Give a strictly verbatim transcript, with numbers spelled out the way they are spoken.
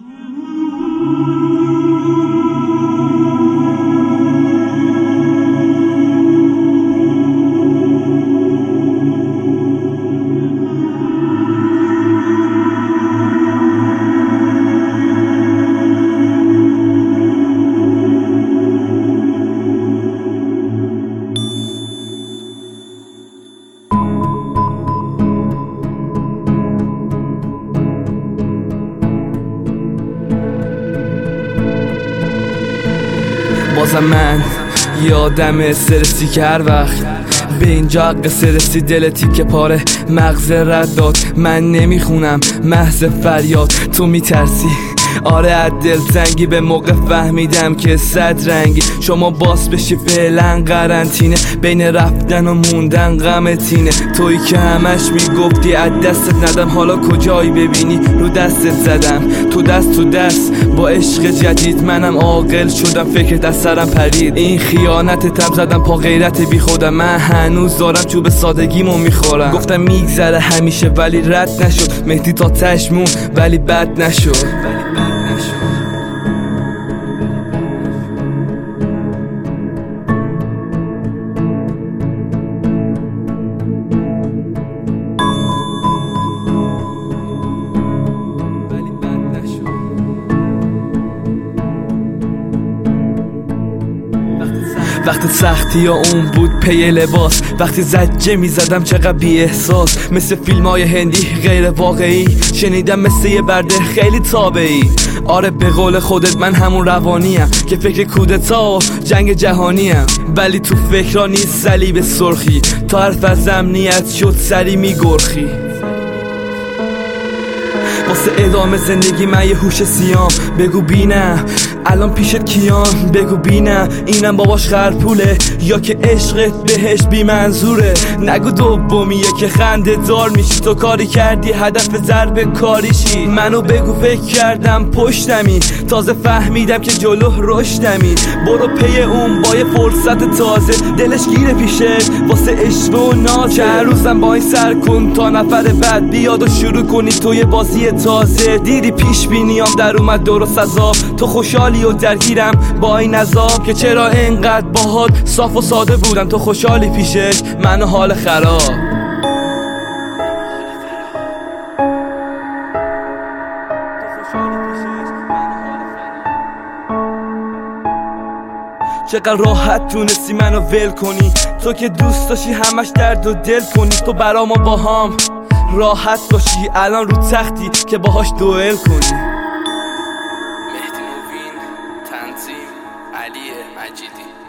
بازم من یادم استرسی که هر وقت به اینجا قصه رسی دلتی که پاره مغز رد داد. من نمیخونم محض فریاد، تو میترسی آره از دلتنگی. به موقع فهمیدم که صد رنگی شما باس بشی فعلا قرنطینه، بین رفتن و موندن غمتینه. تویی که همش میگفتی از دستت ندم، حالا کجایی ببینی رو دستت زدم. تو دست تو دست با عشق جدید منم عاقل شدم، فکرت از سرم پرید. این خیانتتم زدم پا غیرت بی خودم، من هنوز دارم چوب سادگیمو میخورم. گفتم میگذره همیشه ولی رد نشد، مهدی تا تشمون ولی بد نشد. وقتی سختی یا اون بود پی لباس، وقتی زجه می زدم چقدر بی احساس، مثل فیلم های هندی غیر واقعی. شنیدم مثل یه برده خیلی تابعی. آره به قول خودت من همون روانیم که فکر کودتا و جنگ جهانیم، ولی تو فکرها نیست صلیب سرخی. تا حرف از امنیت شد سری می گرخی. واسه ادامه زندگی من یه هوش سیام، بگو بینم الان پیشت کیان. بگو بینم اینم باباش خرپوله یا که عشقت بهش بی منظوره. نگو دومیه که خنده دار میشی، تو کاری کردی هدف ضرب کاریشی. منو بگو فکر کردم پشتمی، تازه فهمیدم که جلو رشدمی. برو پی اون با یه فرصت تازه، دلش گیره پیشت واسه عشق و نازه. چند روزم با این سر کن تا نفر بعد بیاد و شروع کنی تو یه بازی تازه. دیدی پیش بینیام در اومد درست عذاب، تو خوشحالی و درگیرم با این عذاب که چرا اینقدر باهات صاف و ساده بودم. تو خوشحالی پیشش منو حال خراب. چقدر راحت تونستی منو ول کنی، تو که دوست داشتی همش درد و دل کنی. تو برا ما با هم راحت باشی، الان رو تختی که باهاش دوئل کنی. مهدی موین، تنظیم علی مجیدی.